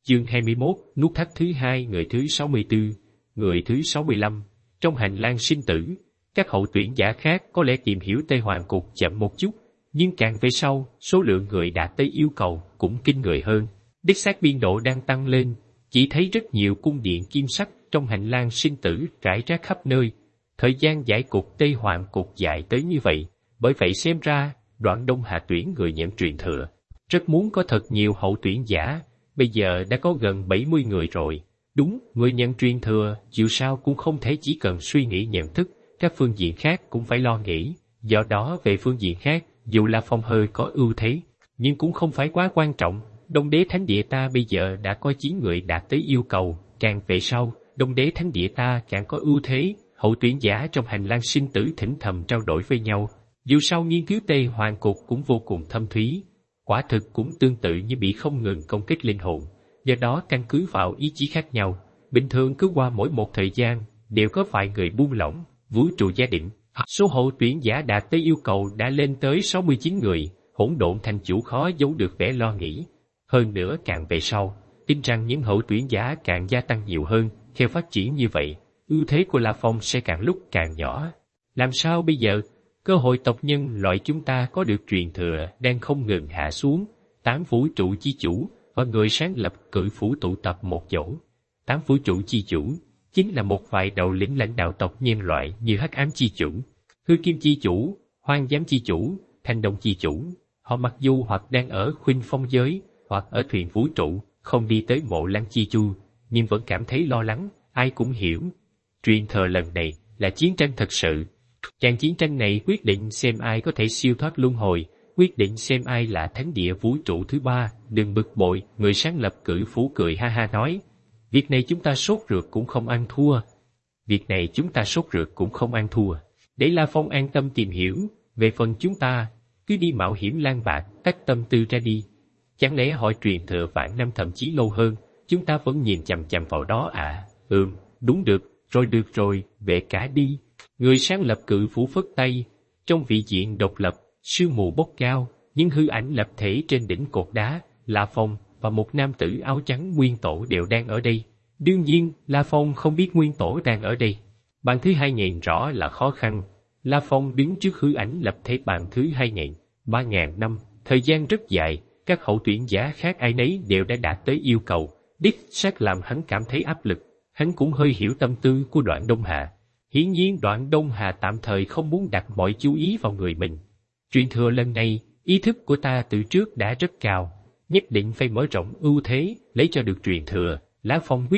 Chương 21, nút thắt thứ hai, người thứ 64, người thứ 65. Trong hành lang sinh tử, các hậu tuyển giả khác có lẽ tìm hiểu Tây Hoàng Cục chậm một chút, nhưng càng về sau, số lượng người đạt tới yêu cầu cũng kinh người hơn. Đích xác biên độ đang tăng lên, chỉ thấy rất nhiều cung điện kim sắc trong hành lang sinh tử rải rác khắp nơi. Thời gian giải cục Tây Hoàng Cục dài tới như vậy, bởi vậy xem ra, Đoạn Đông Hà tuyển người nhận truyền thừa. Rất muốn có thật nhiều hậu tuyển giả, bây giờ đã có gần 70 người rồi. Đúng, người nhận truyền thừa, dù sao cũng không thể chỉ cần suy nghĩ nhận thức, các phương diện khác cũng phải lo nghĩ. Do đó về phương diện khác, dù La Phong hơi có ưu thế, nhưng cũng không phải quá quan trọng. Đông Đế Thánh Địa ta bây giờ đã có 9 người đạt tới yêu cầu, càng về sau, Đông Đế Thánh Địa ta càng có ưu thế. Hậu tuyển giả trong hành lang sinh tử thỉnh thầm trao đổi với nhau. Dù sao nghiên cứu Tây Hoàng Cục cũng vô cùng thâm thúy, quả thực cũng tương tự như bị không ngừng công kích linh hồn. Do đó căn cứ vào ý chí khác nhau, bình thường cứ qua mỗi một thời gian, đều có vài người buông lỏng, vũ trụ gia định. Số hậu tuyển giả đạt tới yêu cầu đã lên tới 69 người, hỗn độn thành chủ khó giấu được vẻ lo nghĩ. Hơn nữa càng về sau, tin rằng những hậu tuyển giả càng gia tăng nhiều hơn, theo phát triển như vậy, ưu thế của La Phong sẽ càng lúc càng nhỏ. Làm sao bây giờ? Cơ hội tộc nhân loại chúng ta có được truyền thừa đang không ngừng hạ xuống. 8 vũ trụ chi chủ và người sáng lập cự phủ tụ tập một chỗ. 8 vũ trụ chi chủ chính là một vài đầu lĩnh lãnh đạo tộc nhân loại như Hắc Ám chi chủ, Hư Kim chi chủ, Hoang Giám chi chủ, Thanh Đông chi chủ. Họ mặc dù hoặc đang ở Khuynh Phong giới, hoặc ở thuyền vũ trụ, không đi tới Mộ Lăng chi chu, nhưng vẫn cảm thấy lo lắng. Ai cũng hiểu, truyền thừa lần này là chiến tranh thật sự. Trận chiến tranh này quyết định xem ai có thể siêu thoát luân hồi, quyết định xem ai là thánh địa vũ trụ thứ ba. Đừng bực bội, người sáng lập cự phủ cười ha ha nói. Việc này chúng ta sốt ruột cũng không ăn thua. Việc này chúng ta sốt ruột cũng không ăn thua. Để La Phong an tâm tìm hiểu, về phần chúng ta, cứ đi mạo hiểm lang bạc, tách tâm tư ra đi. Chẳng lẽ hỏi truyền thừa vạn năm thậm chí lâu hơn, chúng ta vẫn nhìn chằm chằm vào đó à? Đúng được rồi, về cả đi. Người sáng lập cự phủ phất tay, trong vị diện độc lập, sương mù bốc cao, những hư ảnh lập thể trên đỉnh cột đá, La Phong và một nam tử áo trắng Nguyên Tổ đều đang ở đây. Đương nhiên, La Phong không biết Nguyên Tổ đang ở đây. Bàn thứ 2000 rõ là khó khăn. La Phong đứng trước hư ảnh lập thể bàn thứ 2000, 3000 năm, thời gian rất dài, các hậu tuyển giả khác ai nấy đều đã đạt tới yêu cầu, đích xác làm hắn cảm thấy áp lực. Hắn cũng hơi hiểu tâm tư của Đoạn Đông Hà. Hiển nhiên Đoạn Đông Hà tạm thời không muốn đặt mọi chú ý vào người mình. Truyền thừa lần này, ý thức của ta từ trước đã rất cao, nhất định phải mở rộng ưu thế, lấy cho được truyền thừa. La Phong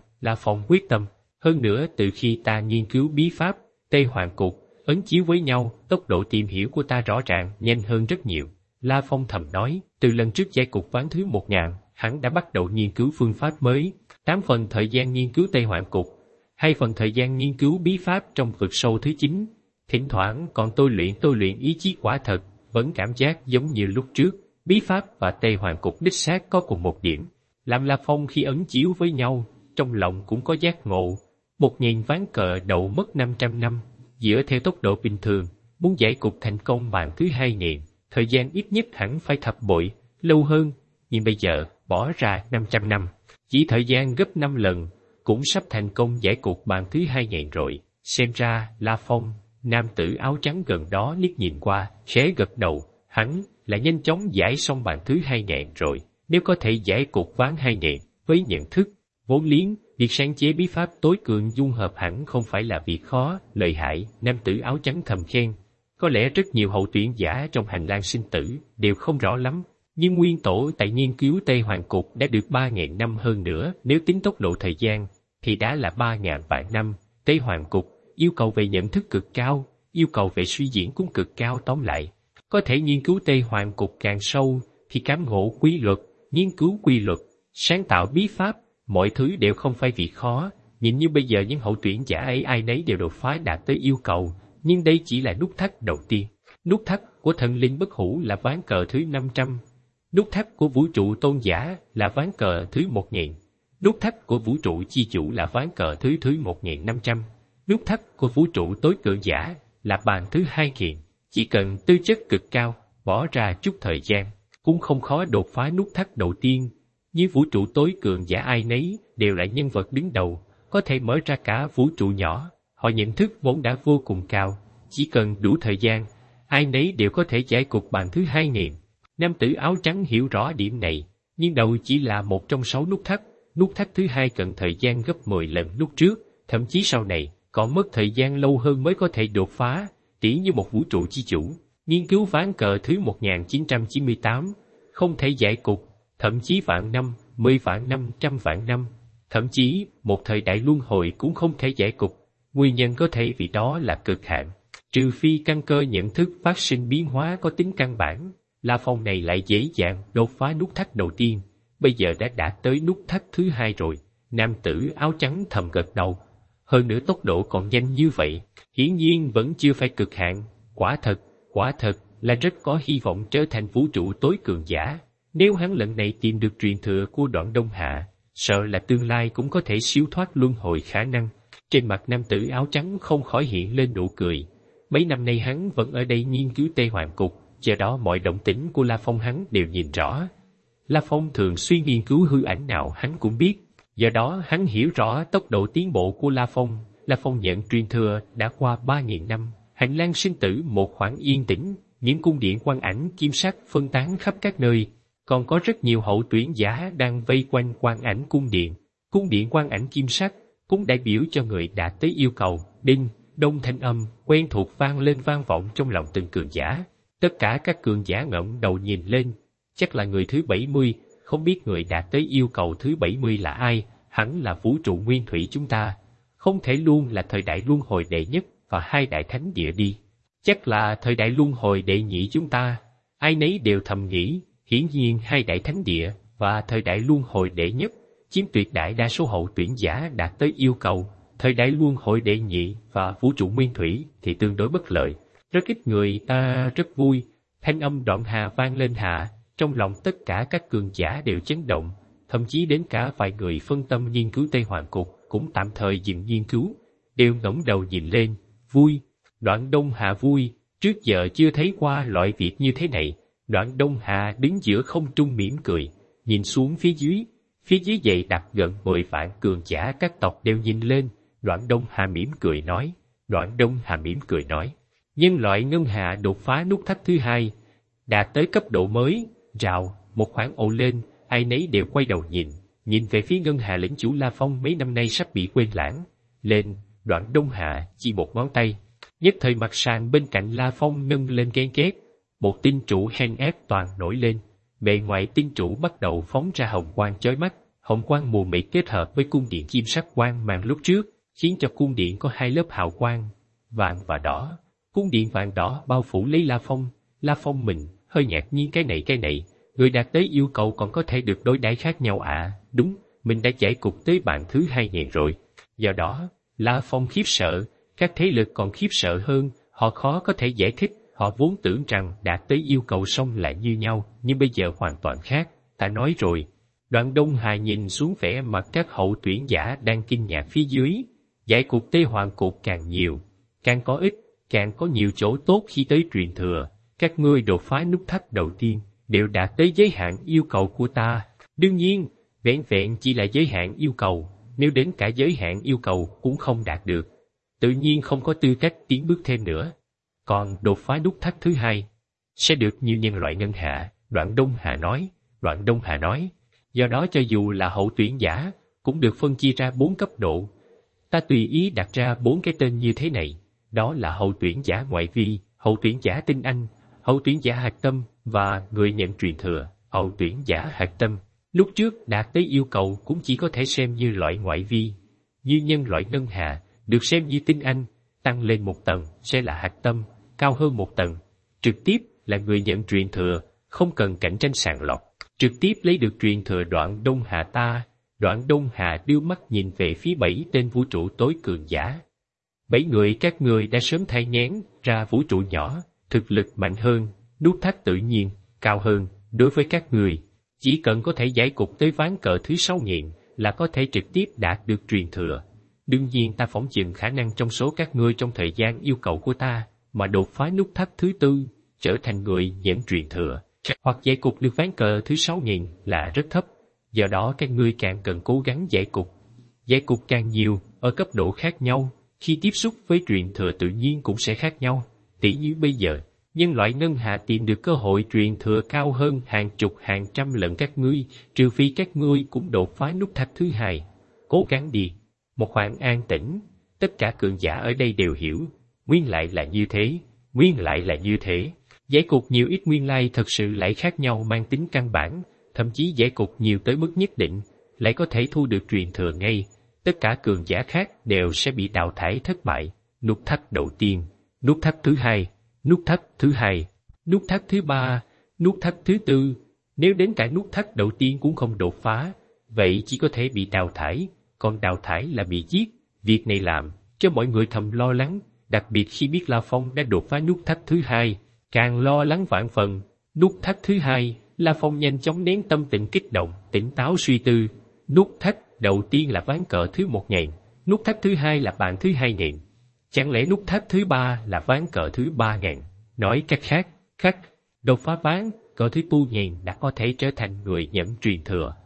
quyết tâm. Hơn nữa từ khi ta nghiên cứu bí pháp, Tây Hoàng Cục, ấn chiếu với nhau, tốc độ tìm hiểu của ta rõ ràng nhanh hơn rất nhiều. La Phong thầm nói, từ lần trước giải cục ván thứ 1000, hắn đã bắt đầu nghiên cứu phương pháp mới. 8 phần thời gian nghiên cứu Tây Hoàng Cục, 2 phần thời gian nghiên cứu bí pháp trong vực sâu thứ 9. Thỉnh thoảng còn tôi luyện ý chí, quả thật, vẫn cảm giác giống như lúc trước. Bí pháp và Tây Hoàng Cục đích xác có cùng một điểm. Làm La Phong khi ấn chiếu với nhau, trong lòng cũng có giác ngộ. 1000 ván cờ đậu mất 500 năm. Dựa theo tốc độ bình thường, muốn giải cục thành công bàn thứ 2000, thời gian ít nhất hẳn phải thập bội, lâu hơn. Nhưng bây giờ, bỏ ra 500 năm. Chỉ thời gian gấp 5 lần, cũng sắp thành công giải cuộc bàn thứ 2000 rồi. Xem ra, La Phong, nam tử áo trắng gần đó liếc nhìn qua, khẽ gật đầu, hắn là nhanh chóng giải xong bàn thứ 2000 rồi. Nếu có thể giải cuộc ván 2000 với nhận thức, vốn liếng, việc sáng chế bí pháp tối cường dung hợp hẳn không phải là việc khó, lợi hại, nam tử áo trắng thầm khen. Có lẽ rất nhiều hậu tuyển giả trong hành lang sinh tử đều không rõ lắm. Nhưng Nguyên Tổ tại nghiên cứu Tây Hoàng Cục đã được 3000 năm hơn nữa, nếu tính tốc độ thời gian, thì đã là 3000 vạn năm. Tây Hoàng Cục yêu cầu về nhận thức cực cao, yêu cầu về suy diễn cũng cực cao. Tóm lại, có thể nghiên cứu Tây Hoàng Cục càng sâu, thì cảm ngộ quy luật, nghiên cứu quy luật, sáng tạo bí pháp, mọi thứ đều không phải việc khó. Nhìn như bây giờ những hậu tuyển giả ấy ai nấy đều đột phá đạt tới yêu cầu, nhưng đây chỉ là nút thắt đầu tiên. Nút thắt của thần linh bất hủ là ván cờ thứ 500. Nút thắt của vũ trụ tôn giả là ván cờ thứ 1000. Nút thắt của vũ trụ chi chủ là ván cờ thứ 1500. Nút thắt của vũ trụ tối cường giả là bàn thứ 2000. Chỉ cần tư chất cực cao, bỏ ra chút thời gian, cũng không khó đột phá nút thắt đầu tiên. Như vũ trụ tối cường giả ai nấy đều là nhân vật đứng đầu, có thể mở ra cả vũ trụ nhỏ. Họ nhận thức vốn đã vô cùng cao, chỉ cần đủ thời gian, ai nấy đều có thể giải cục bàn thứ 2000. Nam tử áo trắng hiểu rõ điểm này, nhưng đầu chỉ là một trong 6 nút thắt thứ hai cần thời gian gấp 10 lần lúc trước, thậm chí sau này còn mất thời gian lâu hơn mới có thể đột phá, tỉ như một vũ trụ chi chủ. Nghiên cứu ván cờ thứ 1998, không thể giải cục, thậm chí vạn năm, 10 vạn năm, trăm vạn năm, thậm chí một thời đại luân hồi cũng không thể giải cục. Nguyên nhân có thể vì đó là cực hạn. Trừ phi căn cơ nhận thức phát sinh biến hóa có tính căn bản, La Phong này lại dễ dàng đột phá nút thắt đầu tiên, bây giờ đã đạt tới nút thắt thứ hai rồi. Nam tử áo trắng thầm gật đầu. Hơn nữa tốc độ còn nhanh như vậy, hiển nhiên vẫn chưa phải cực hạn. Quả thật là rất có hy vọng trở thành vũ trụ tối cường giả. Nếu hắn lần này tìm được truyền thừa của Đoạn Đông Hạ, sợ là tương lai cũng có thể siêu thoát luân hồi khả năng. Trên mặt nam tử áo trắng không khỏi hiện lên nụ cười. Mấy năm nay hắn vẫn ở đây nghiên cứu Tây Hoàng Cục, do đó mọi động tĩnh của La Phong hắn đều nhìn rõ. La Phong thường xuyên nghiên cứu hư ảnh nào hắn cũng biết, do đó hắn hiểu rõ tốc độ tiến bộ của La Phong. La Phong nhận truyền thừa đã qua 3000 năm, hành lang sinh tử một khoảng yên tĩnh, những cung điện quan ảnh kim sắc phân tán khắp các nơi, còn có rất nhiều hậu tuyển giả đang vây quanh quan ảnh cung điện. Cung điện quan ảnh kim sắc cũng đại biểu cho người đạt tới yêu cầu. Đinh, đông thanh âm quen thuộc vang lên vang vọng trong lòng từng cường giả. Tất cả các cường giả ngẩng đầu nhìn lên, chắc là người thứ 70, không biết người đạt tới yêu cầu thứ 70 là ai, hẳn là vũ trụ nguyên thủy chúng ta. Không thể luôn là thời đại luân hồi đệ nhất và hai đại thánh địa đi. Chắc là thời đại luân hồi đệ nhị chúng ta. Ai nấy đều thầm nghĩ, hiển nhiên hai đại thánh địa và thời đại luân hồi đệ nhất chiếm tuyệt đại đa số hậu tuyển giả đạt tới yêu cầu. Thời đại luân hồi đệ nhị và vũ trụ nguyên thủy thì tương đối bất lợi. Rất ít người ta rất vui. Thanh âm Đoạn Hà vang lên hạ, trong lòng tất cả các cường giả đều chấn động, thậm chí đến cả vài người phân tâm nghiên cứu Tây Hoàng Cục cũng tạm thời dừng nghiên cứu, đều ngẩng đầu nhìn lên. Vui, Đoạn Đông Hà vui, trước giờ chưa thấy qua loại việc như thế này. Đoạn Đông Hà đứng giữa không trung mỉm cười, nhìn xuống phía dưới dày đặc gần 10 vạn cường giả các tộc đều nhìn lên. Đoạn Đông Hà mỉm cười nói, nhân loại ngân hà đột phá nút thắt thứ hai, đạt tới cấp độ mới. Rào, một khoảng ồ lên, ai nấy đều quay đầu nhìn về phía ngân hà lĩnh chủ La Phong mấy năm nay sắp bị quên lãng. Lên, Đoạn Đông Hà chỉ một ngón tay, nhất thời mặt sàn bên cạnh La Phong nâng lên ghen ghét. Một tinh trụ hen ép toàn nổi lên, bề ngoài tinh trụ bắt đầu phóng ra hồng quang chói mắt. Hồng quang mù mịt kết hợp với cung điện kim sắc quang mang lúc trước, khiến cho cung điện có hai lớp hào quang, vàng và đỏ. Cung điện vàng đỏ bao phủ lấy La Phong. La Phong mình hơi ngạc nhiên, cái này, người đạt tới yêu cầu còn có thể được đối đãi khác nhau à? Đúng, mình đã giải cục tới bàn thứ 2000 rồi. Do đó, La Phong khiếp sợ, các thế lực còn khiếp sợ hơn, họ khó có thể giải thích. Họ vốn tưởng rằng đạt tới yêu cầu xong lại như nhau, nhưng bây giờ hoàn toàn khác. Ta nói rồi. Đoạn Đông Hà nhìn xuống vẻ mặt các hậu tuyển giả đang kinh ngạc phía dưới. Giải cục Tây Hoàng Cục càng nhiều, càng có ích, càng có nhiều chỗ tốt khi tới truyền thừa. Các ngươi đột phá nút thắt đầu tiên đều đạt tới giới hạn yêu cầu của ta. Đương nhiên, vẹn vẹn chỉ là giới hạn yêu cầu, nếu đến cả giới hạn yêu cầu cũng không đạt được, tự nhiên không có tư cách tiến bước thêm nữa. Còn đột phá nút thắt thứ hai sẽ được như nhân loại ngân hạ. Đoạn Đông Hà nói, do đó cho dù là hậu tuyển giả cũng được phân chia ra 4 cấp độ. Ta tùy ý đặt ra 4 cái tên như thế này, đó là hậu tuyển giả ngoại vi, hậu tuyển giả tinh anh, hậu tuyển giả hạch tâm và người nhận truyền thừa. Hậu tuyển giả hạch tâm lúc trước đạt tới yêu cầu cũng chỉ có thể xem như loại ngoại vi, như nhân loại ngân hà được xem như tinh anh, tăng lên một tầng sẽ là hạch tâm, cao hơn một tầng trực tiếp là người nhận truyền thừa, không cần cạnh tranh sàng lọc, trực tiếp lấy được truyền thừa. Đoạn Đông Hà ta. Đoạn Đông Hà đưa mắt nhìn về phía 7 tên vũ trụ tối cường giả. 7 người các ngươi đã sớm thay nhén ra vũ trụ nhỏ, thực lực mạnh hơn, nút thắt tự nhiên cao hơn. Đối với các người, chỉ cần có thể giải cục tới ván cờ thứ 6000 là có thể trực tiếp đạt được truyền thừa. Đương nhiên ta phỏng chừng khả năng trong số các ngươi trong thời gian yêu cầu của ta mà đột phá nút thắt thứ 4, trở thành người nhận truyền thừa, hoặc giải cục được ván cờ thứ 6000 là rất thấp. do đó các ngươi càng cần cố gắng giải cục. Giải cục càng nhiều, ở cấp độ khác nhau, khi tiếp xúc với truyền thừa tự nhiên cũng sẽ khác nhau. Tỷ như bây giờ, nhân loại ngân hà tìm được cơ hội truyền thừa cao hơn hàng chục hàng trăm lần các ngươi, trừ phi các ngươi cũng đột phá nút thắt thứ hai. Cố gắng đi. Một khoảng an tĩnh, tất cả cường giả ở đây đều hiểu, nguyên lại là như thế, nguyên lại là như thế. Giải cục nhiều ít nguyên lai thật sự lại khác nhau mang tính căn bản, thậm chí giải cục nhiều tới mức nhất định, lại có thể thu được truyền thừa ngay. Tất cả cường giả khác đều sẽ bị đào thải thất bại. Nút thắt đầu tiên, nút thắt thứ hai, nút thắt thứ hai, nút thắt thứ ba, nút thắt thứ tư. Nếu đến cả nút thắt đầu tiên cũng không đột phá, vậy chỉ có thể bị đào thải, còn đào thải là bị giết. Việc này làm cho mọi người thầm lo lắng, đặc biệt khi biết La Phong đã đột phá nút thắt thứ hai, càng lo lắng vạn phần. Nút thắt thứ hai, La Phong nhanh chóng nén tâm tình kích động, tỉnh táo suy tư. Nút thắt đầu tiên là ván cờ thứ 1000, nút thắt thứ hai là bàn thứ 2000. Chẳng lẽ nút thắt thứ ba là ván cờ thứ 3000? Nói cách khác, đột phá ván cờ thứ 1000 đã có thể trở thành người nhận truyền thừa.